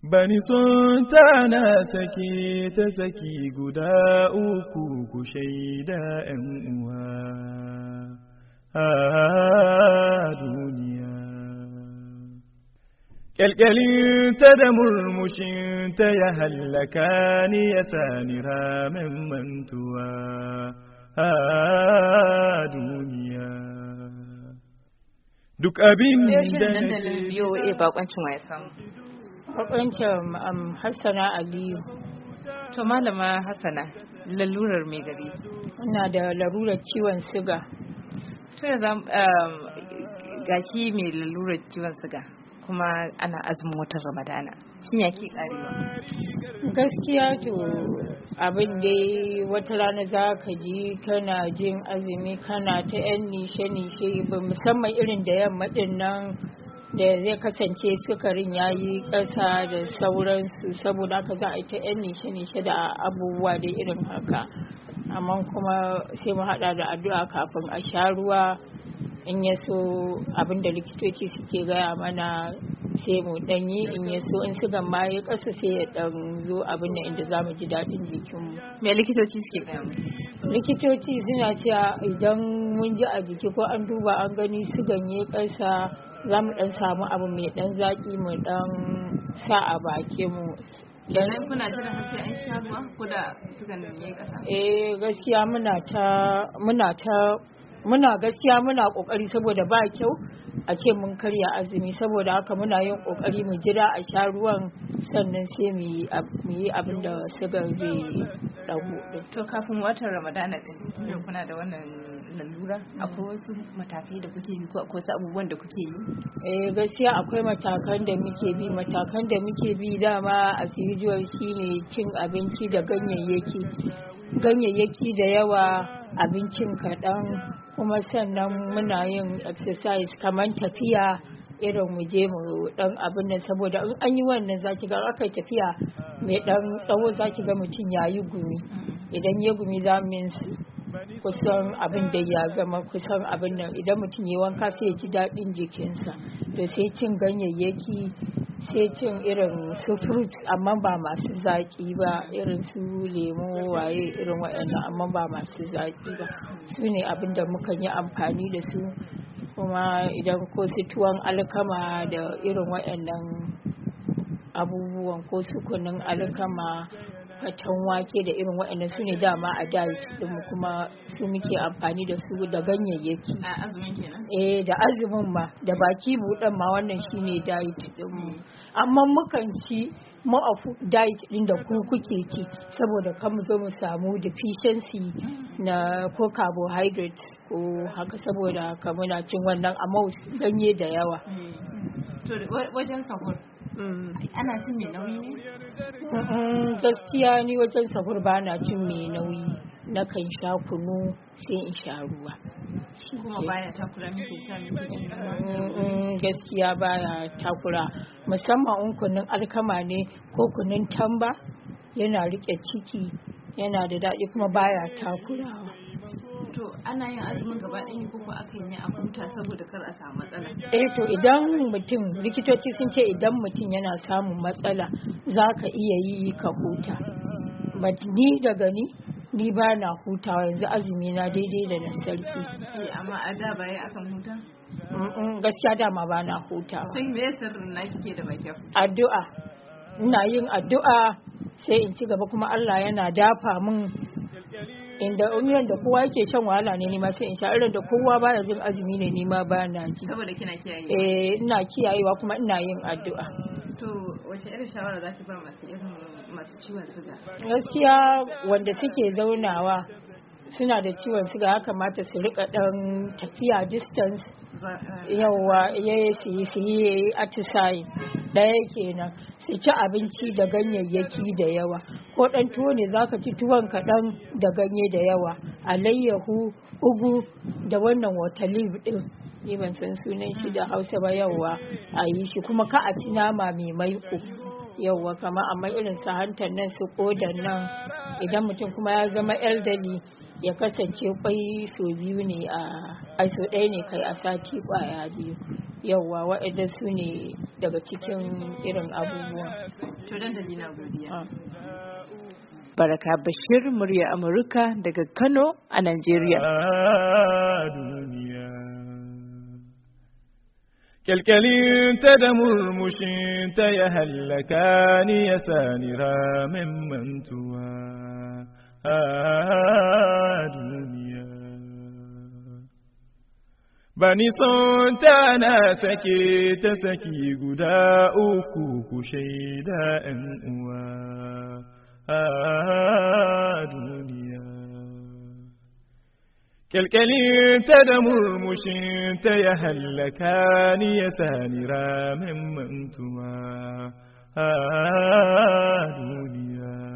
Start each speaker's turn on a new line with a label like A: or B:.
A: Bani sun tana sake ta saki guda uku ku shaida ‘yan uwa a duniya. Ƙyalƙyalinta da murmushinta ya hallaka ni ya sani ramen mantuwa a duniya. Duk abin da
B: dandalin BOA bakoncin wa ya samu.
C: Bakoncin Hassana Aliyu.
B: To malama Hassana, lalurar mai gari.
C: Ina da lalurar ciwon siga.
B: To yanzu gaki mai lalurar ciwon siga kuma ana azumin watan Ramadana. Shin ya ke karewa?
C: Gaskiya to abin dai wata rana za ka ji kana jin azumi kana ta 'yan nishe-nishe ba musamman irin da yamma din nan da zai kasance sukarin ya yi ƙasa da sauransu saboda haka za a yi ta 'yan nishe-nishe da abubuwa dai irin haka. Amma kuma sai mu haɗa da addu'a kafin a sha ruwa in ya so abin da likitoci suke gaya mana sai mu danyi in ya so in sigan ma ya kasa sai ya dan zo abin da inda za mu ji daɗin jikinmu.
B: Me likitoci suke gaya mana?
C: Likitoci suna cewa idan mun ji a jiki ko an duba an gani sigan ya kasa za mu dan samu abu mai dan zaki mu dan sa a bakin mu.
B: Kenan kuna jira har sai an sha ruwa ko da sigan ya kasa?
C: Gaskiya muna kokari saboda ba kyau a ce mun karya azumi saboda haka muna yin kokari mu jira a sha ruwan sannan sai mu yi abin da sigar zai dago.
B: To kafin watan Ramadana din tunda kuna da wannan lalura akwai wasu matakai da kuke bi ko akwai wasu abubuwan da kuke yi?
C: Gaskiya akwai matakan da muke bi dama as usual shine cin abinci da ganyayyaki da yawa, abincin kaɗan, kuma sannan muna yin exercise kamar tafiya irin mu je mu dan abin nan saboda in an yi wannan zaki ga aka tafiya mai dan tsawo zaki ga mutum yayi gumi idan ya gumi means kusan abin da ya zama kusan abin nan idan mutum ya wanka sai ya ji daɗin jikinsa da sai cin ganyayyaki sai cin irin su fruits amma ba masu zaƙi ba irin su lemu waye irin waɗannan amma ba masu zaƙi ba su ne abin da muka yi amfani da su kuma idan ko su tuwon alkama da irin waɗannan abubuwan ko su kunun alkama fatan wake da irin waɗannan su ne dama a diet ɗinmu kuma su muke amfani da su da ganyayyaki.
B: A azumin kenan?
C: Da azumin ma da baki buɗan ma wannan shine diet ɗinmu. Amma mukan ci diet ɗin da ku kuke ci saboda kan mu zo mu samu deficiency na ko carbohydrate ko haka saboda haka muna cin wannan amma ganye da yawa.
B: To wajen sahur ana cin mai nauyi ne?
C: Gaskiya ni wajen sahur ba na cin mai nauyi na kan sha kunu sai in sha ruwa.
B: Shi kuma baya takura miki sa miki
C: gaskiya baya takura musamman in kunun alkama ne ko kunun tamba yana rike ciki yana da daɗi kuma baya takurawa.
B: To ana yin azumin gaba ɗaya ko akan yi a huta saboda kar a samu matsala?
C: To idan mutum likitoci sun ce idan mutum yana samun matsala za ka iya yi ka huta. But ni daga ni ba na hutawa yanzu azumi na daidai da na sarki.
B: Amma a da baya akan huta?
C: Gaskiya dama ba na hutawa.
B: Sai me sirrin na kike da baki?
C: Addu'a. Ina yin addu'a sai in ci gaba kuma Allah yana dafa min inda irin da kowa yake shan wahala ne nima sai in sha irin da kowa baya jin azumi ne nima ba na ji.
B: Saboda kina kiyayewa?
C: Ina kiyayewa kuma ina yin addu'a.
B: To wace irin shawara za ki ba masu ciwon suga?
C: Gaskiya wanda suke zaunawa suna da ciwon suga ya kamata su rika dan tafiya distance yawa su yi atisaye daya kenan su ci abinci da ganyayyaki da yawa ko dan tuwo ne zaka ci tuwon kaɗan da ganye da yawa alayyahu ugu da wannan water leaf din ni ban san sunan shi da Hausa ba yawa a yi shi kuma ka a ci nama mai maiko yawa kama amma irin su hantar nan su kodan nan idan mutum kuma ya zama elderly ya kasance kwai so biyu ne a so ɗaya ne kai a sati kwaya biyu yawa waɗanda su ne daga cikin irin abubuwan
B: To dan dalina godiya. Baraka Bashir, murya Amurka daga Kano a Najeriya.
A: Kyalkyalin ta da murmushin ta ya hallaka ni ya sani ramin mantuwa a duniya. Bani son ta na sake ta saki guda uku ku shaida ‘yan uwa a duniya. Kyalkyalinta da murmushinta ya hallaka ni ya sani ramin mantuwa a duniya.